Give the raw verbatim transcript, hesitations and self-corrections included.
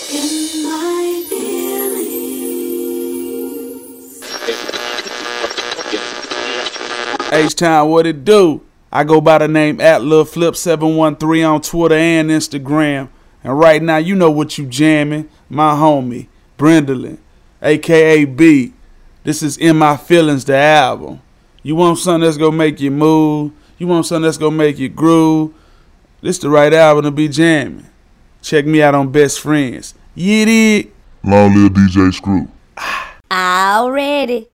In my feelings. H-Town, what it do? I go by the name at Lil Flip seven one three on Twitter and Instagram. And right now, you know what you jamming. My homie, Brendolyn, a k a. B. This is In My Feelings, the album. You want something that's gonna make you move? You want something that's gonna make you groove? This the right album to be jamming. Check me out on Best Friends. Yiddy. Long live D J Screw. Already.